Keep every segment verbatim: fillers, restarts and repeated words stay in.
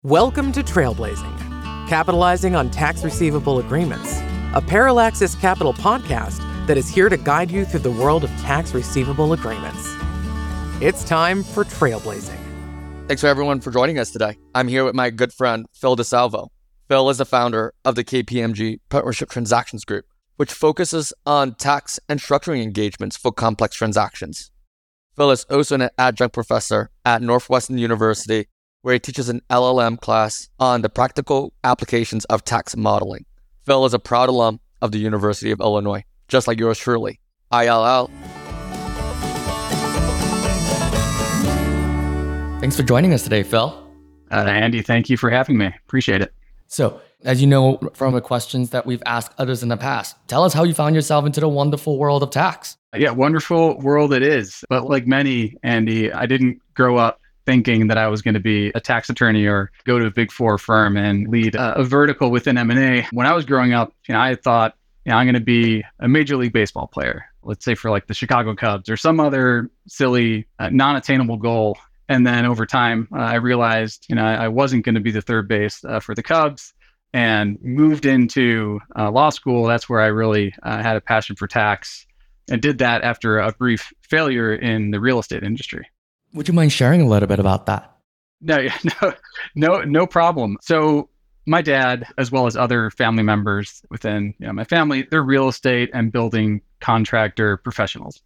Welcome to Trailblazing, capitalizing on tax receivable agreements, a Parallaxis Capital podcast that is here to guide you through the world of tax receivable agreements. It's time for Trailblazing. Thanks for everyone for joining us today. I'm here with my good friend, Phil DeSalvo. Phil is the founder of the K P M G Partnership Transactions Group, which focuses on tax and structuring engagements for complex transactions. Phil is also an adjunct professor at Northwestern University, where he teaches an L L M class on the practical applications of tax modeling. Phil is a proud alum of the University of Illinois, just like yours truly, I L L. Thanks for joining us today, Phil. Uh, Andy, thank you for having me. Appreciate it. So, as you know from the questions that we've asked others in the past, tell us how you found yourself into the wonderful world of tax. Yeah, wonderful world it is. But like many, Andy, I didn't grow up thinking that I was going to be a tax attorney or go to a big four firm and lead a, a vertical within M and A. When I was growing up, you know, I thought, you know, I'm going to be a Major League Baseball player, let's say for like the Chicago Cubs or some other silly, uh, non-attainable goal. And then over time, uh, I realized, you know, I, I wasn't going to be the third base uh, for the Cubs and moved into uh, law school. That's where I really uh, had a passion for tax and did that after a brief failure in the real estate industry. Would you mind sharing a little bit about that? No, no, no, no problem. So my dad, as well as other family members within you know, my family, they're real estate and building contractor professionals.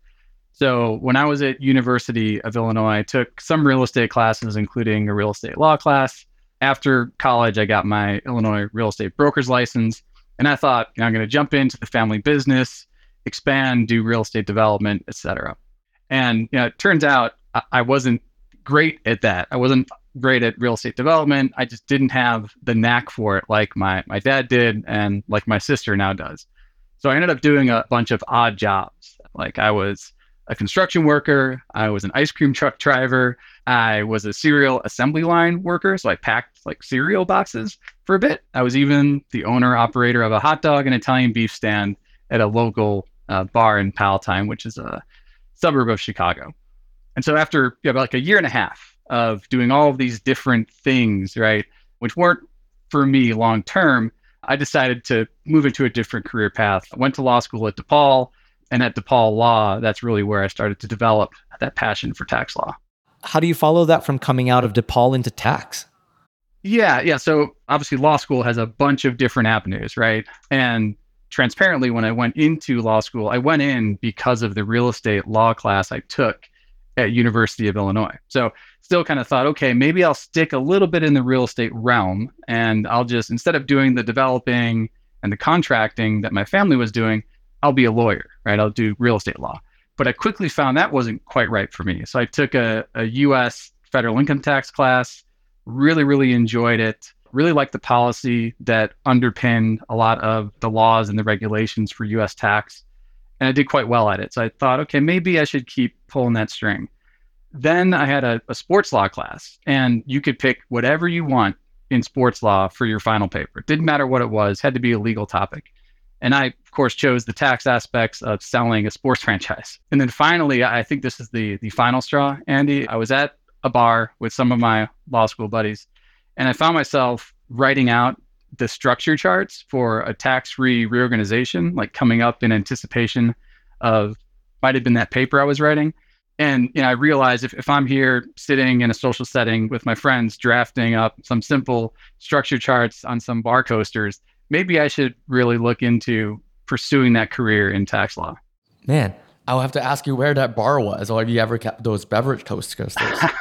So when I was at University of Illinois, I took some real estate classes, including a real estate law class. After college, I got my Illinois real estate broker's license. And I thought, you know, I'm going to jump into the family business, expand, do real estate development, et cetera. And you know, it turns out I wasn't great at that. I wasn't great at real estate development. I just didn't have the knack for it like my, my dad did and like my sister now does. So I ended up doing a bunch of odd jobs. Like I was a construction worker. I was an ice cream truck driver. I was a cereal assembly line worker. So I packed like cereal boxes for a bit. I was even the owner operator of a hot dog and Italian beef stand at a local uh, bar in Palatine, which is a suburb of Chicago. And so after you know, like a year and a half of doing all of these different things, right, which weren't for me long term, I decided to move into a different career path. I went to law school at DePaul, and at DePaul Law, that's really where I started to develop that passion for tax law. How do you follow that from coming out of DePaul into tax? Yeah, yeah. So obviously law school has a bunch of different avenues, right? And transparently, when I went into law school, I went in because of the real estate law class I took at University of Illinois. So still kind of thought, okay, maybe I'll stick a little bit in the real estate realm and I'll just, instead of doing the developing and the contracting that my family was doing, I'll be a lawyer, right? I'll do real estate law. But I quickly found that wasn't quite right for me. So I took a, a U S federal income tax class, really, really enjoyed it, really liked the policy that underpinned a lot of the laws and the regulations for U S tax. And I did quite well at it. So I thought, okay, maybe I should keep pulling that string. Then I had a, a sports law class, and you could pick whatever you want in sports law for your final paper. It didn't matter what it was, had to be a legal topic. And I, of course, chose the tax aspects of selling a sports franchise. And then finally, I think this is the, the final straw, Andy. I was at a bar with some of my law school buddies, and I found myself writing out the structure charts for a tax-free reorganization, like coming up in anticipation of, might have been that paper I was writing. And you know, I realized if, if I'm here sitting in a social setting with my friends, drafting up some simple structure charts on some bar coasters, maybe I should really look into pursuing that career in tax law. Man, I'll have to ask you where that bar was, or have you ever kept those beverage coasters?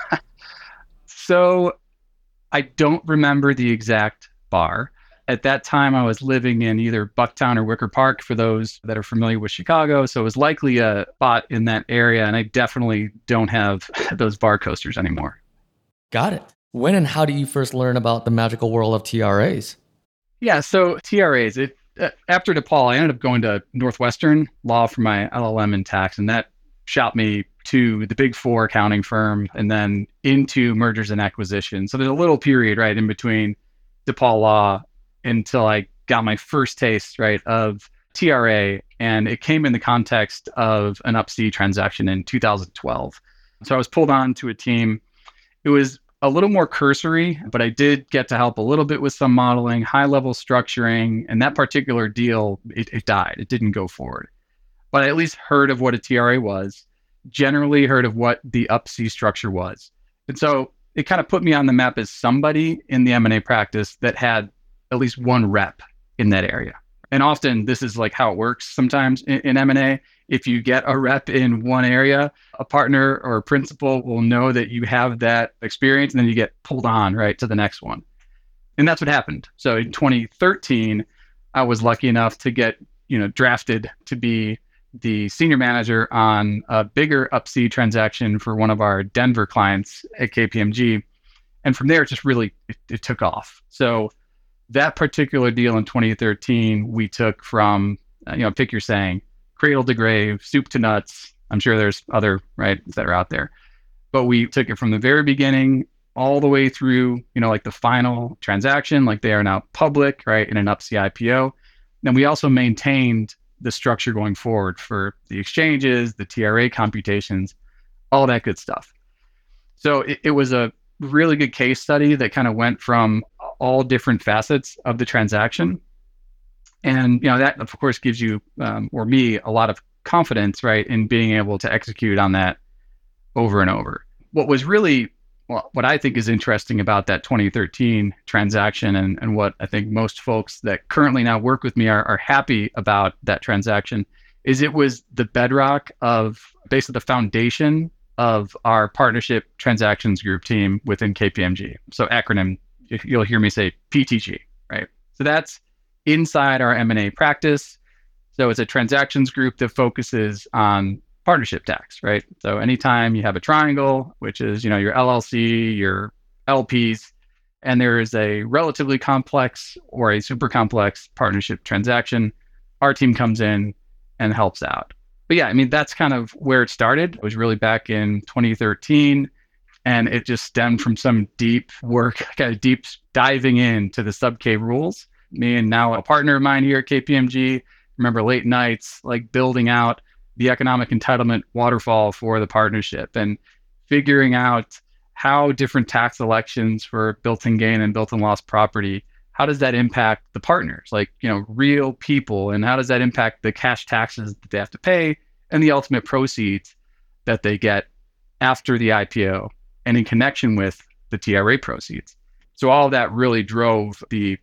So I don't remember the exact bar. At that time, I was living in either Bucktown or Wicker Park, for those that are familiar with Chicago. So it was likely a spot in that area. And I definitely don't have those bar coasters anymore. Got it. When and how did you first learn about the magical world of T R As? Yeah, so T R As, it, uh, after DePaul, I ended up going to Northwestern Law for my L L M in tax. And that shot me to the big four accounting firm and then into mergers and acquisitions. So there's a little period, right, in between DePaul Law until I got my first taste, right, of T R A. And it came in the context of an Up-C transaction in two thousand twelve. So I was pulled on to a team. It was a little more cursory, but I did get to help a little bit with some modeling, high level structuring, and that particular deal, it, it died. It didn't go forward. But I at least heard of what a T R A was, generally heard of what the Up-C structure was. And so it kind of put me on the map as somebody in the M and A practice that had at least one rep in that area. And often this is like how it works sometimes in, in M and A. If you get a rep in one area, a partner or a principal will know that you have that experience, and then you get pulled on right to the next one. And that's what happened. So in twenty thirteen, I was lucky enough to get, you know, drafted to be the senior manager on a bigger Up-C transaction for one of our Denver clients at K P M G. And from there, it just really, it, it took off. So that particular deal in twenty thirteen, we took from, you know, pick your saying, cradle to grave, soup to nuts. I'm sure there's other, right, that are out there. But we took it from the very beginning all the way through, you know, like the final transaction, like they are now public, right, in an Up-C I P O. Then we also maintained the structure going forward for the exchanges, the T R A computations, all that good stuff. So it, it was a really good case study that kind of went from all different facets of the transaction. And, you know, that of course gives you, um, or me, a lot of confidence, right, in being able to execute on that over and over. What was really, well, what I think is interesting about that twenty thirteen transaction, and, and what I think most folks that currently now work with me are, are happy about that transaction, is it was the bedrock of basically the foundation of our partnership transactions group team within K P M G. So acronym, you'll hear me say P T G, right? So that's inside our M and A practice. So it's a transactions group that focuses on partnership tax, right? So anytime you have a triangle, which is, you know, your L L C, your L Ps, and there is a relatively complex or a super complex partnership transaction, our team comes in and helps out. But yeah, I mean, that's kind of where it started. It was really back in twenty thirteen, and it just stemmed from some deep work, kind of deep diving into the sub-K rules. Me and now a partner of mine here at K P M G remember late nights, like building out the economic entitlement waterfall for the partnership and figuring out how different tax elections for built-in gain and built-in loss property, how does that impact the partners, like, you know, real people, and how does that impact the cash taxes that they have to pay and the ultimate proceeds that they get after the I P O and in connection with the T R A proceeds. So all of that really drove the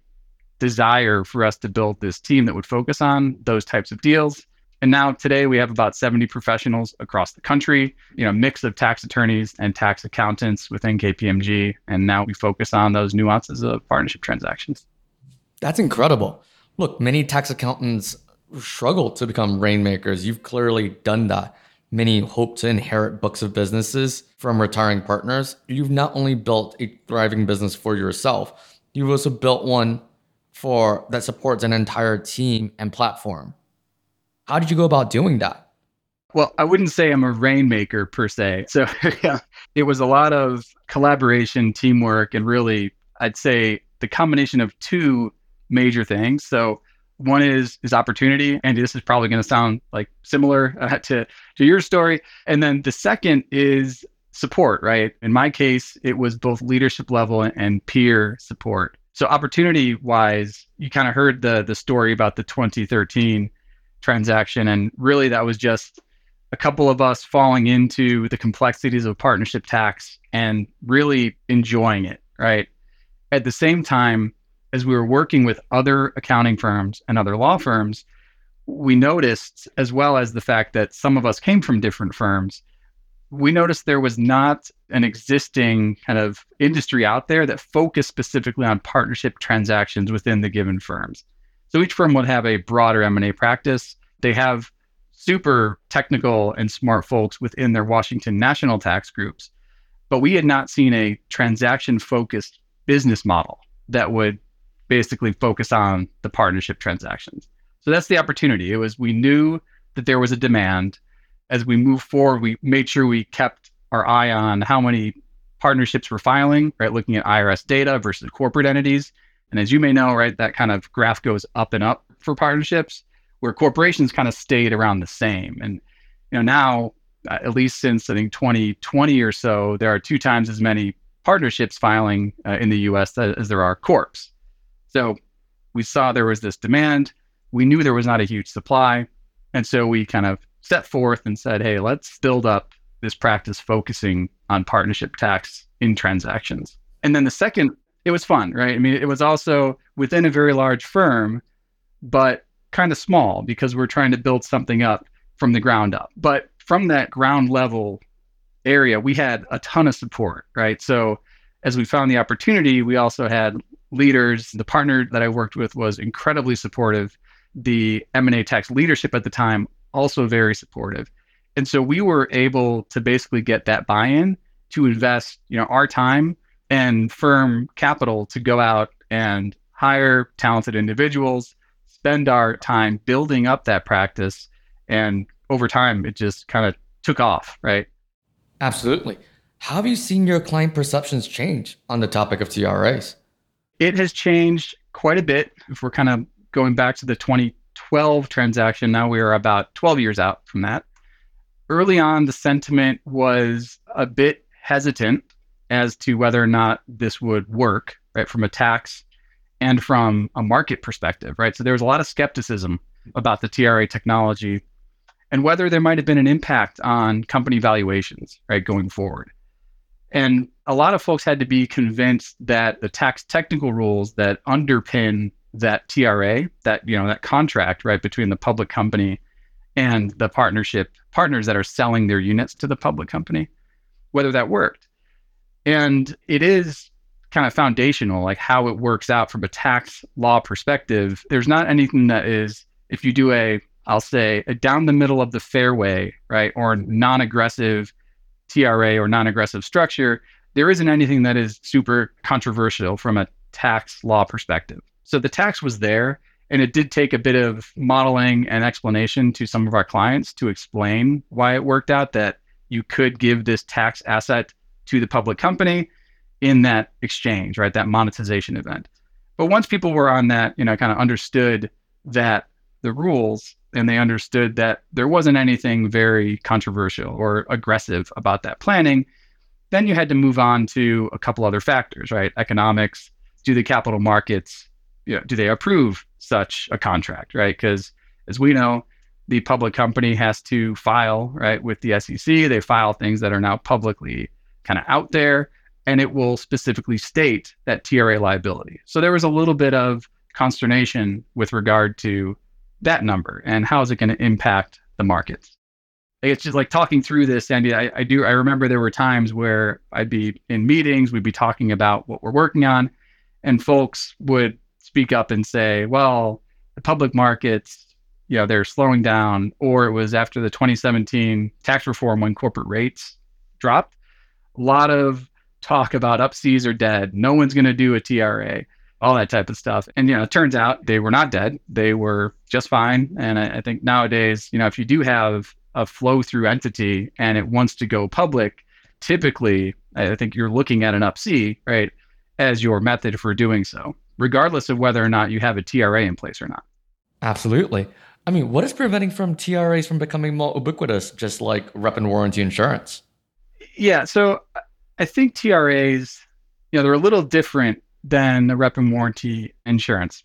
desire for us to build this team that would focus on those types of deals. And now today we have about seventy professionals across the country, you know, mix of tax attorneys and tax accountants within K P M G. And now we focus on those nuances of partnership transactions. That's incredible. Look, many tax accountants struggle to become rainmakers. You've clearly done that. Many hope to inherit books of businesses from retiring partners. You've not only built a thriving business for yourself, you've also built one for that supports an entire team and platform. How did you go about doing that? Well, I wouldn't say I'm a rainmaker per se. So yeah, it was a lot of collaboration, teamwork, and really, I'd say the combination of two major things. So one is is opportunity, and this is probably going to sound like similar uh, to to your story. And then the second is support, right? In my case, it was both leadership level and peer support. So opportunity wise, you kind of heard the the story about the twenty thirteen transaction, and really that was just a couple of us falling into the complexities of partnership tax and really enjoying it, right? At the same time, as we were working with other accounting firms and other law firms, we noticed, as well as the fact that some of us came from different firms, we noticed there was not an existing kind of industry out there that focused specifically on partnership transactions within the given firms. So each firm would have a broader M and A practice. They have super technical and smart folks within their Washington national tax groups, but we had not seen a transaction-focused business model that would basically focus on the partnership transactions. So that's the opportunity. It was, we knew that there was a demand. As we move forward, we made sure we kept our eye on how many partnerships we're filing, right? Looking at I R S data versus corporate entities. And as you may know, right, that kind of graph goes up and up for partnerships, where corporations kind of stayed around the same. And, you know, now, uh, at least since I think twenty twenty or so, there are two times as many partnerships filing uh, in the U S as there are corps. So we saw there was this demand. We knew there was not a huge supply. And so we kind of set forth and said, hey, let's build up this practice focusing on partnership tax in transactions. And then the second, it was fun, right? I mean, it was also within a very large firm, but kind of small because we're trying to build something up from the ground up. But from that ground level area, we had a ton of support, right? So as we found the opportunity, we also had leaders. The partner that I worked with was incredibly supportive. The M and A tax leadership at the time, also very supportive. And so we were able to basically get that buy-in to invest, you know, our time and firm capital to go out and hire talented individuals, spend our time building up that practice. And over time, it just kind of took off, right? Absolutely. How have you seen your client perceptions change on the topic of T R As? It has changed quite a bit. If we're kind of going back to the twenty twelve transaction, now we are about twelve years out from that. Early on, the sentiment was a bit hesitant as to whether or not this would work, right, from a tax and from a market perspective, right? So there was a lot of skepticism about the T R A technology and whether there might have been an impact on company valuations, right, going forward. And a lot of folks had to be convinced that the tax technical rules that underpin that T R A, that, you know, that contract, right, between the public company and the partnership partners that are selling their units to the public company, whether that worked. And it is kind of foundational, like how it works out from a tax law perspective. There's not anything that is, if you do a, I'll say, a down the middle of the fairway, right, or non-aggressive T R A or non-aggressive structure, there isn't anything that is super controversial from a tax law perspective. So the tax was there, and it did take a bit of modeling and explanation to some of our clients to explain why it worked out that you could give this tax asset to the public company in that exchange, right, that monetization event. But once people were on that, you know, kind of understood that the rules, and they understood that there wasn't anything very controversial or aggressive about that planning, then you had to move on to a couple other factors, right? Economics, do the capital markets, you know, do they approve such a contract, right? Because as we know, the public company has to file, right, with the S E C. They file things that are now publicly kind of out there, and it will specifically state that T R A liability. So there was a little bit of consternation with regard to that number and how is it going to impact the markets. It's just like talking through this, Andy, I, I do, I remember there were times where I'd be in meetings, we'd be talking about what we're working on, and folks would speak up and say, well, the public markets, you know, they're slowing down, or it was after the twenty seventeen tax reform when corporate rates dropped. A lot of talk about up Cs are dead. No one's going to do a T R A, all that type of stuff. And, you know, it turns out they were not dead. They were just fine. And I, I think nowadays, you know, if you do have a flow through entity and it wants to go public, typically, I think you're looking at an up C, right, as your method for doing so, regardless of whether or not you have a T R A in place or not. Absolutely. I mean, what is preventing from T R As from becoming more ubiquitous, just like rep and warranty insurance? Yeah, so I think T R As, you know, they're a little different than the rep and warranty insurance.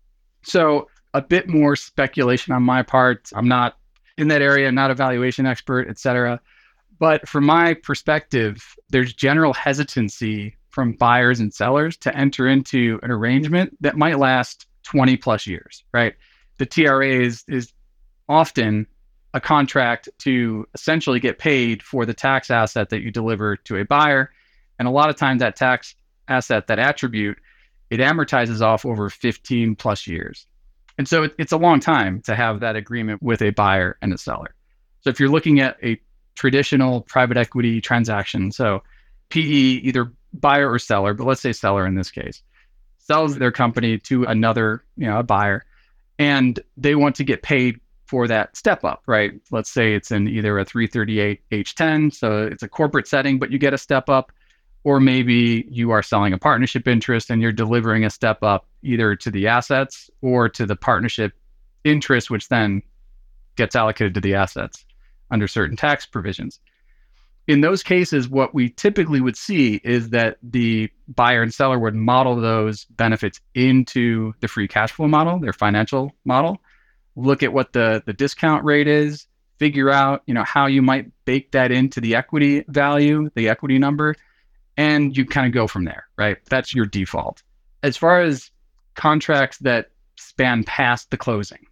So a bit more speculation on my part. I'm not in that area, not a valuation expert, et cetera. But from my perspective, there's general hesitancy from buyers and sellers to enter into an arrangement that might last twenty plus years, right? The T R A is, is often a contract to essentially get paid for the tax asset that you deliver to a buyer. And a lot of times that tax asset, that attribute, it amortizes off over fifteen plus years. And so it, it's a long time to have that agreement with a buyer and a seller. So if you're looking at a traditional private equity transaction, so P E, either buyer or seller, but let's say seller in this case, sells their company to another, you know, a buyer, and they want to get paid for that step up, right? Let's say it's in either a three thirty-eight H ten, so it's a corporate setting, but you get a step up, or maybe you are selling a partnership interest and you're delivering a step up either to the assets or to the partnership interest, which then gets allocated to the assets under certain tax provisions. in those cases, what we typically would see is that the buyer and seller would model those benefits into the free cash flow model, their financial model, look at what the, the discount rate is, figure out, you know, how you might bake that into the equity value, the equity number, and you kind of go from there, right? That's your default. As far as contracts that span past the closing,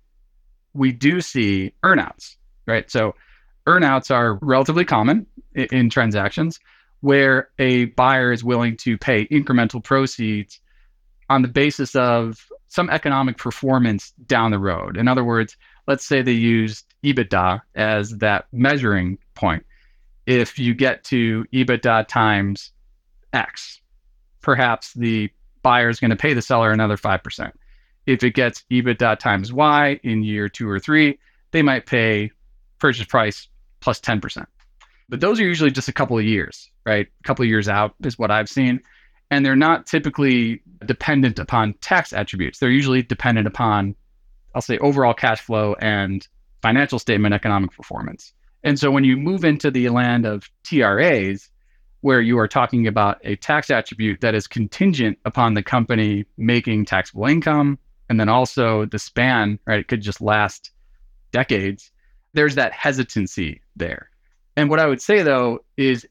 we do see earnouts, right? So earnouts are relatively common in, in transactions where a buyer is willing to pay incremental proceeds on the basis of some economic performance down the road. In other words, let's say they used EBITDA as that measuring point. If you get to EBITDA times X, perhaps the buyer is going to pay the seller another five percent. If it gets EBITDA times Y in year two or three, they might pay purchase price plus ten percent. But those are usually just a couple of years, right? A couple of years out is what I've seen. And they're not typically dependent upon tax attributes. They're usually dependent upon, I'll say, overall cash flow and financial statement economic performance. And so when you move into the land of T R As, where you are talking about a tax attribute that is contingent upon the company making taxable income, and then also the span, right? It could just last decades. There's that hesitancy there. And what I would say, though, is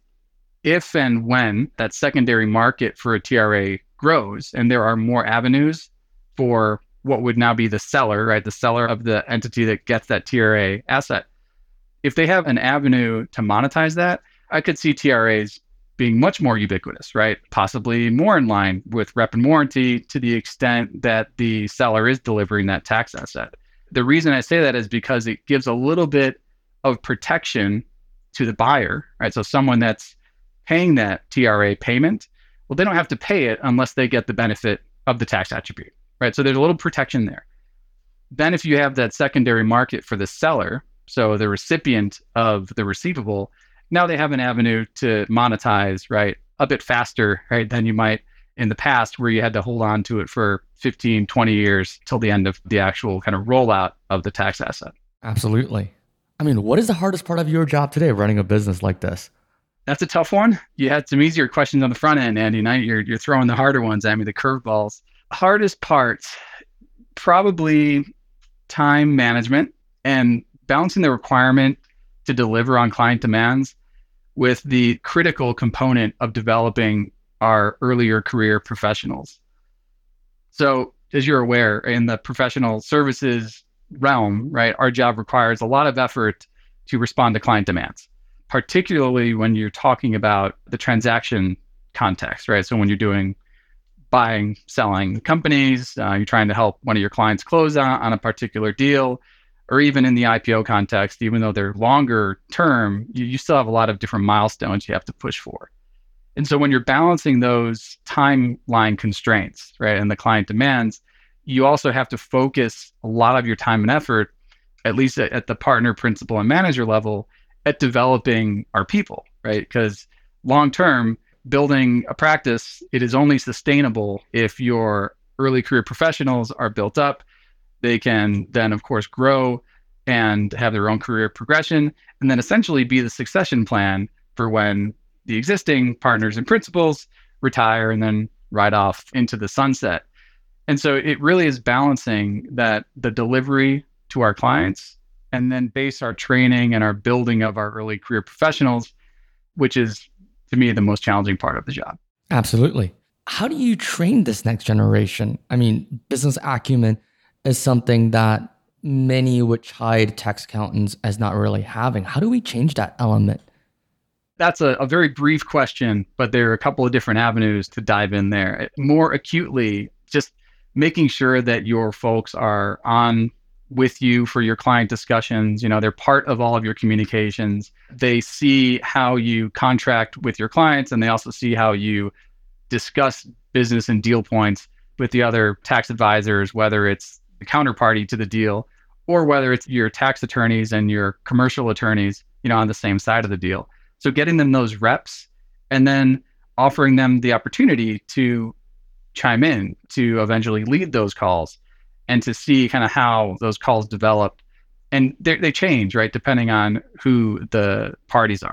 if and when that secondary market for a T R A grows and there are more avenues for what would now be the seller, right? The seller of the entity that gets that T R A asset. If they have an avenue to monetize that, I could see T R As being much more ubiquitous, right? Possibly more in line with rep and warranty to the extent that the seller is delivering that tax asset. The reason I say that is because it gives a little bit of protection to the buyer, right? So someone that's paying that T R A payment, well, they don't have to pay it unless they get the benefit of the tax attribute, right? So there's a little protection there. Then if you have that secondary market for the seller, so the recipient of the receivable, now they have an avenue to monetize, right, a bit faster, right, than you might in the past where you had to hold on to it for fifteen, twenty years till the end of the actual kind of rollout of the tax asset. Absolutely. I mean, what is the hardest part of your job today, running a business like this? That's a tough one. You had some easier questions on the front end, Andy. Now you're, you're throwing the harder ones at me, the curveballs. Hardest part, probably time management and balancing the requirement to deliver on client demands with the critical component of developing our earlier career professionals. So as you're aware, in the professional services realm, right, our job requires a lot of effort to respond to client demands, particularly when you're talking about the transaction context, right? So when you're doing buying, selling companies, uh, you're trying to help one of your clients close on, on a particular deal, or even in the I P O context, even though they're longer term, you, you still have a lot of different milestones you have to push for. And so when you're balancing those timeline constraints, right, and the client demands, you also have to focus a lot of your time and effort, at least at, at the partner, principal, and manager level, at developing our people, right? Because long-term, building a practice, it is only sustainable if your early career professionals are built up. They can then, of course, grow and have their own career progression, and then essentially be the succession plan for when the existing partners and principals retire and then ride off into the sunset. And so it really is balancing that the delivery to our clients and then base our training and our building of our early career professionals, which is, to me, the most challenging part of the job. Absolutely. How do you train this next generation? I mean, business acumen is something that many would chide tax accountants as not really having. How do we change that element? That's a, a very brief question, but there are a couple of different avenues to dive in there. More acutely, just making sure that your folks are on with you for your client discussions. You know, they're part of all of your communications. They see how you contract with your clients, and they also see how you discuss business and deal points with the other tax advisors, whether it's the counterparty to the deal or whether it's your tax attorneys and your commercial attorneys, you know, on the same side of the deal. So getting them those reps and then offering them the opportunity to chime in, to eventually lead those calls and to see kind of how those calls develop. And they change, right, depending on who the parties are.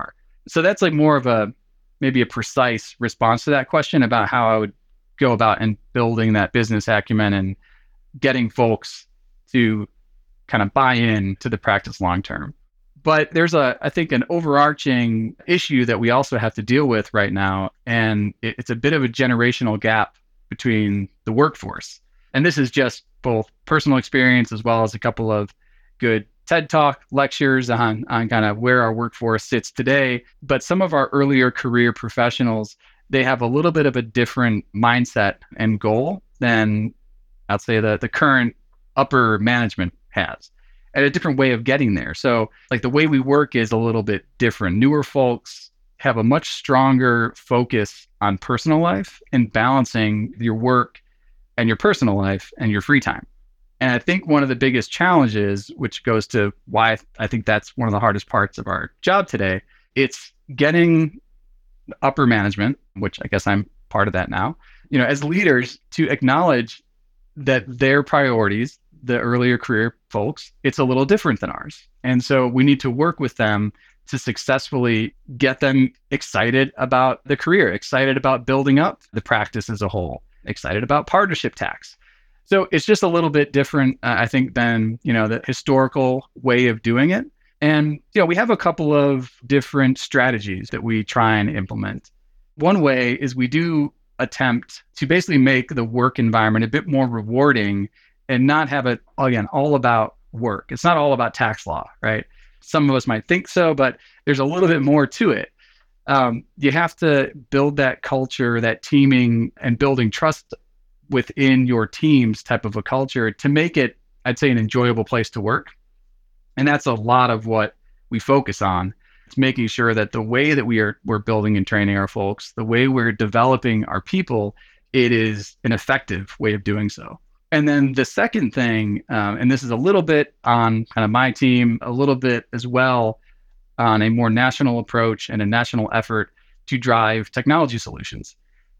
So that's like more of a, maybe a precise response to that question about how I would go about and building that business acumen and getting folks to kind of buy in to the practice long term. But there's a, I think, an overarching issue that we also have to deal with right now. And it, it's a bit of a generational gap between the workforce. And this is just both personal experience as well as a couple of good TED Talk lectures on, on kind of where our workforce sits today. But some of our earlier career professionals, they have a little bit of a different mindset and goal than, I'd say, the, the current upper management has, and a different way of getting there. So like the way we work is a little bit different. Newer folks have a much stronger focus on personal life and balancing your work and your personal life and your free time. And I think one of the biggest challenges, which goes to why I think that's one of the hardest parts of our job today, it's getting upper management, which I guess I'm part of that now, you know, as leaders to acknowledge that their priorities, the earlier career folks, it's a little different than ours. And so we need to work with them to successfully get them excited about the career, excited about building up the practice as a whole, excited about partnership tax. So it's just a little bit different, uh, I think, than, you know, the historical way of doing it. And, you know, we have a couple of different strategies that we try and implement. One way is we do attempt to basically make the work environment a bit more rewarding and not have it, again, all about work. It's not all about tax law, right? Some of us might think so, but there's a little bit more to it. Um, you have to build that culture, that teaming and building trust within your teams type of a culture to make it, I'd say, an enjoyable place to work. And that's a lot of what we focus on. It's making sure that the way that we are we're building and training our folks, the way we're developing our people, it is an effective way of doing so. And then the second thing, um, and this is a little bit on kind of my team, a little bit as well on a more national approach and a national effort to drive technology solutions.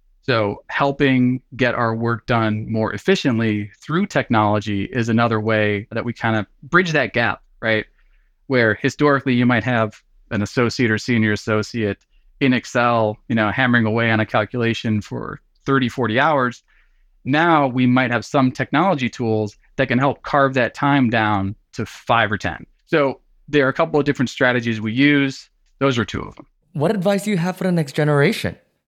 So helping get our work done more efficiently through technology is another way that we kind of bridge that gap, right? Where historically you might have an associate or senior associate in Excel, you know, hammering away on a calculation for thirty, forty hours. Now we might have some technology tools that can help carve that time down to five or ten. So there are a couple of different strategies we use. Those are two of them. What advice do you have for the next generation?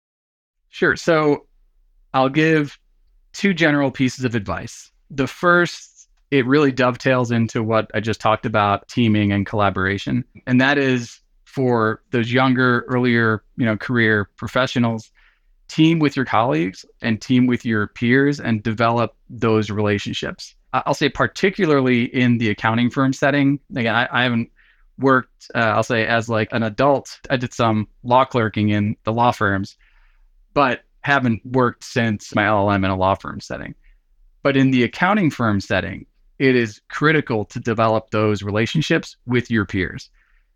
Sure. So I'll give two general pieces of advice. The first, it really dovetails into what I just talked about, teaming and collaboration. And that is for those younger, earlier, you know, career professionals, team with your colleagues and team with your peers and develop those relationships. I'll say particularly in the accounting firm setting. Again, I, I haven't worked, uh, I'll say as like an adult. I did some law clerking in the law firms, but haven't worked since my L L M in a law firm setting. But in the accounting firm setting, it is critical to develop those relationships with your peers,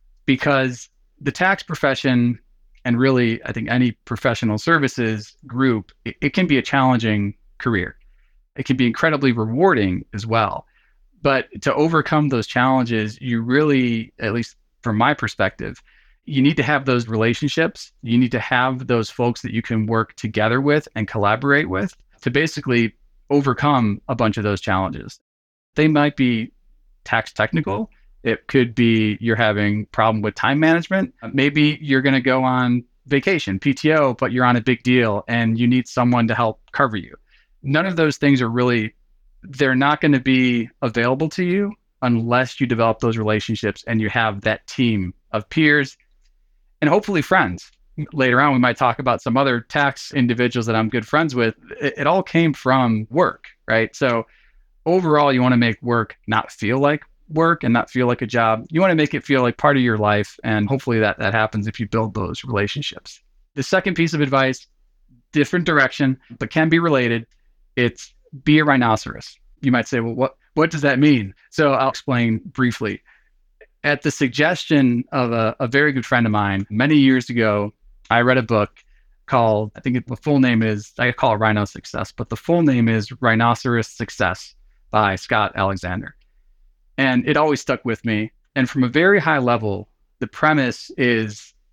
because the tax profession, and really, I think any professional services group, it, it can be a challenging career. It can be incredibly rewarding as well. But to overcome those challenges, you really, at least from my perspective, you need to have those relationships. You need to have those folks that you can work together with and collaborate with to basically overcome a bunch of those challenges. They might be tax technical. It could be you're having problem with time management. Maybe you're going to go on vacation, P T O, but you're on a big deal and you need someone to help cover you. None of those things are really, they're not going to be available to you unless you develop those relationships and you have that team of peers and hopefully friends. Later on, we might talk about some other tax individuals that I'm good friends with. It, it all came from work, right? So overall, you want to make work not feel like work and not feel like a job. You want to make it feel like part of your life. And hopefully that, that happens if you build those relationships. The second piece of advice, different direction, but can be related. It's be a rhinoceros. You might say, well, what, what does that mean? So I'll explain briefly. At the suggestion of a, a very good friend of mine, many years ago, I read a book called, I think it, the full name is, I call it Rhino Success, but the full name is Rhinoceros Success by Scott Alexander. And it always stuck with me. And from a very high level, the premise is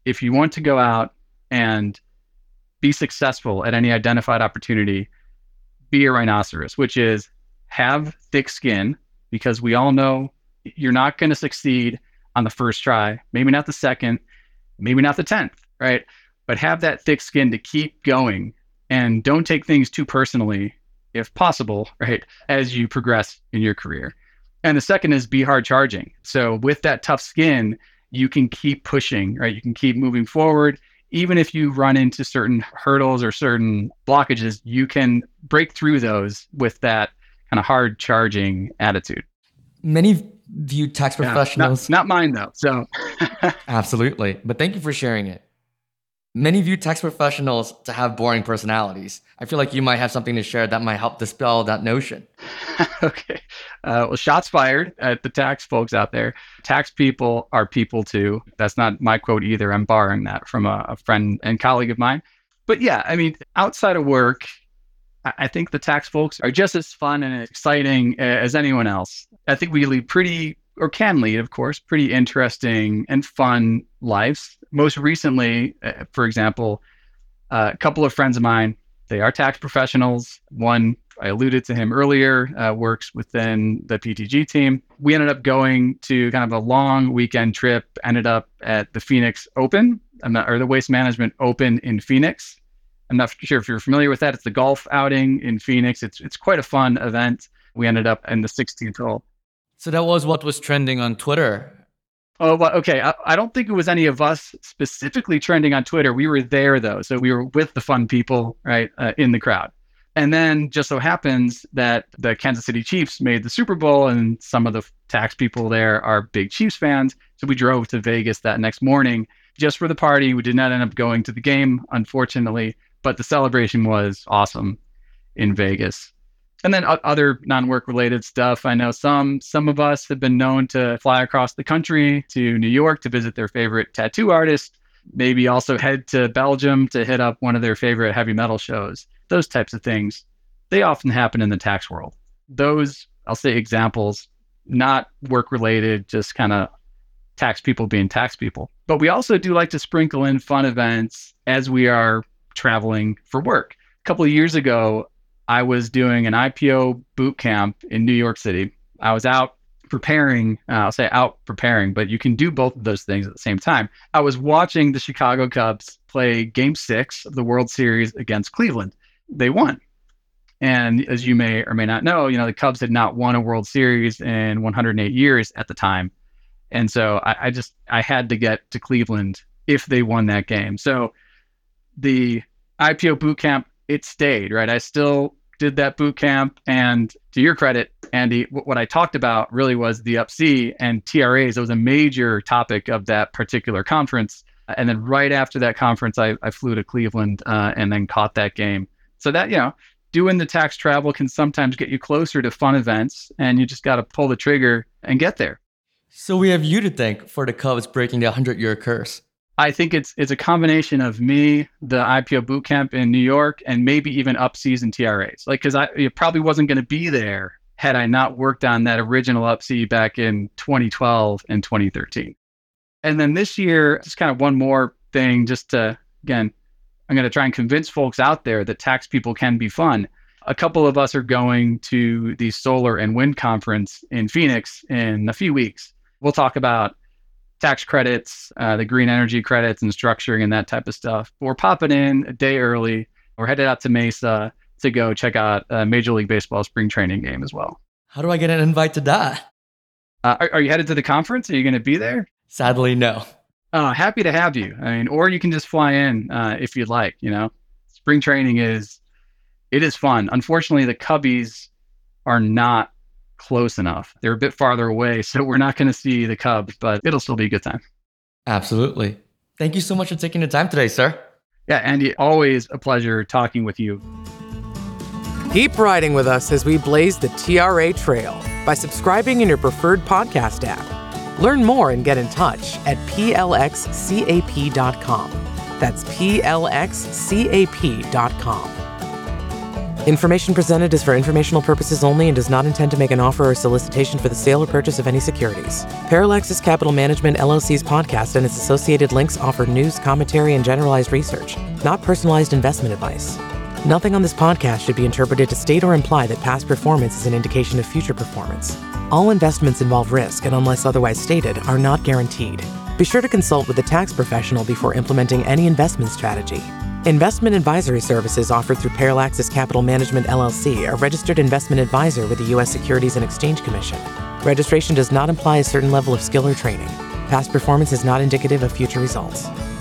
if you want to go out and be successful at any identified opportunity, be a rhinoceros, which is have thick skin, because we all know you're not going to succeed on the first try, maybe not the second, maybe not the tenth, right? But have that thick skin to keep going, and don't take things too personally, if possible, right, as you progress in your career. And the second is be hard charging. So with that tough skin, you can keep pushing, right? You can keep moving forward. Even if you run into certain hurdles or certain blockages, you can break through those with that kind of hard charging attitude. Many view tax professionals... Yeah, not, not mine, though. So Absolutely. But thank you for sharing it. Many view tax professionals to have boring personalities. I feel like you might have something to share that might help dispel that notion. Okay. Uh, well, shots fired at the tax folks out there. Tax people are people too. That's not my quote either. I'm borrowing that from a, a friend and colleague of mine. But yeah, I mean, outside of work, I, I think the tax folks are just as fun and exciting as anyone else. I think we lead pretty, or can lead, of course, pretty interesting and fun lives. Most recently, uh, for example, uh, a couple of friends of mine, they are tax professionals. One, I alluded to him earlier, uh, works within the P T G team. We ended up going to kind of a long weekend trip, ended up at the Phoenix Open, I'm not, or the Waste Management Open in Phoenix. I'm not sure if you're familiar with that. It's the golf outing in Phoenix. It's it's quite a fun event. We ended up in the sixteenth hole. So that was what was trending on Twitter. Oh, well, okay. I, I don't think it was any of us specifically trending on Twitter. We were there, though. So we were with the fun people, right, uh, in the crowd. And then just so happens that the Kansas City Chiefs made the Super Bowl, and some of the tax people there are big Chiefs fans. So we drove to Vegas that next morning just for the party. We did not end up going to the game, unfortunately, but the celebration was awesome in Vegas. And then other non-work related stuff. I know some some of us have been known to fly across the country to New York to visit their favorite tattoo artist, maybe also head to Belgium to hit up one of their favorite heavy metal shows. Those types of things, they often happen in the tax world. Those, I'll say examples, not work related, just kind of tax people being tax people. But we also do like to sprinkle in fun events as we are traveling for work. A couple of years ago, I was doing an I P O boot camp in New York City. I was out preparing, uh, I'll say out preparing, but you can do both of those things at the same time. I was watching the Chicago Cubs play game six of the World Series against Cleveland. They won. And as you may or may not know, you know, the Cubs had not won a World Series in one hundred eight years at the time. And so I, I just, I had to get to Cleveland if they won that game. So the I P O boot camp, it stayed, right? I still did that boot camp. And to your credit, Andy, w- what I talked about really was the U P C and T R As. It was a major topic of that particular conference. And then right after that conference, I, I flew to Cleveland uh, and then caught that game. So that, you know, doing the tax travel can sometimes get you closer to fun events, and you just got to pull the trigger and get there. So we have you to thank for the Cubs breaking the hundred-year curse. I think it's it's a combination of me, the I P O boot camp in New York, and maybe even up-season T R As. Like, because I it probably wasn't going to be there had I not worked on that original up-C back in twenty twelve and twenty thirteen. And then this year, just kind of one more thing, just to, again, I'm going to try and convince folks out there that tax people can be fun. A couple of us are going to the Solar and Wind Conference in Phoenix in a few weeks. We'll talk about tax credits, uh, the green energy credits and structuring and that type of stuff. But we're popping in a day early. We're headed out to Mesa to go check out a Major League Baseball spring training game as well. How do I get an invite to that? Uh, are, are you headed to the conference? Are you going to be there? Sadly, no. Uh, happy to have you. I mean, or you can just fly in uh, if you'd like. You know, spring training is, it is fun. Unfortunately, the Cubbies are not close enough. They're a bit farther away, so we're not going to see the Cubs, but it'll still be a good time. Absolutely. Thank you so much for taking the time today, sir. Yeah, Andy, always a pleasure talking with you. Keep riding with us as we blaze the T R A trail by subscribing in your preferred podcast app. Learn more and get in touch at P L X C A P dot com. That's P L X C A P dot com. Information presented is for informational purposes only and does not intend to make an offer or solicitation for the sale or purchase of any securities. Parallaxis Capital Management L L C's podcast and its associated links offer news, commentary, and generalized research, not personalized investment advice. Nothing on this podcast should be interpreted to state or imply that past performance is an indication of future performance. All investments involve risk and, unless otherwise stated, are not guaranteed. Be sure to consult with a tax professional before implementing any investment strategy. Investment advisory services offered through Parallaxis Capital Management L L C are registered investment advisor with the U S Securities and Exchange Commission. Registration does not imply a certain level of skill or training. Past performance is not indicative of future results.